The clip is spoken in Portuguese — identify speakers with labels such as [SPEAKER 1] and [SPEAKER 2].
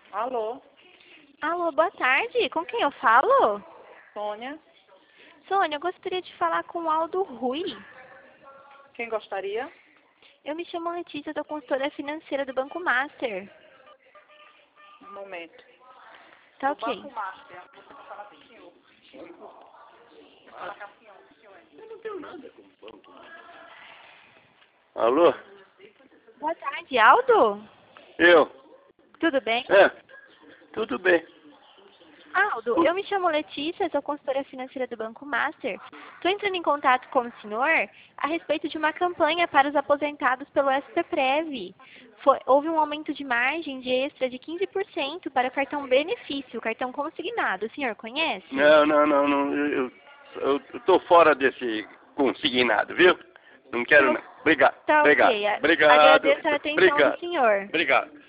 [SPEAKER 1] Alô,
[SPEAKER 2] Alô, boa tarde. Com quem eu falo?
[SPEAKER 1] Sônia.
[SPEAKER 2] Sônia, eu gostaria de falar com o Aldo Rui.
[SPEAKER 1] Quem gostaria?
[SPEAKER 2] Eu me chamo Letícia, sou consultora financeira do Banco Master.
[SPEAKER 1] Um momento.
[SPEAKER 2] Tá
[SPEAKER 1] Do
[SPEAKER 2] ok.
[SPEAKER 1] Banco Master.
[SPEAKER 3] Alô?
[SPEAKER 2] Boa tarde, Aldo?
[SPEAKER 3] Eu?
[SPEAKER 2] Tudo bem?
[SPEAKER 3] É, tudo bem.
[SPEAKER 2] Aldo, eu me chamo Letícia, sou consultora financeira do Banco Master. Estou entrando em contato com o senhor a respeito de uma campanha para os aposentados pelo SPPREV. Houve um aumento de margem de extra de 15% para o cartão benefício, o cartão consignado. O senhor conhece?
[SPEAKER 3] Não. Eu tô fora desse consignado, viu? Não quero não. Obrigado.
[SPEAKER 2] Tá ok.
[SPEAKER 3] Obrigado.
[SPEAKER 2] Agradeço a atenção do
[SPEAKER 3] Obrigado.
[SPEAKER 2] senhor.
[SPEAKER 3] Obrigado.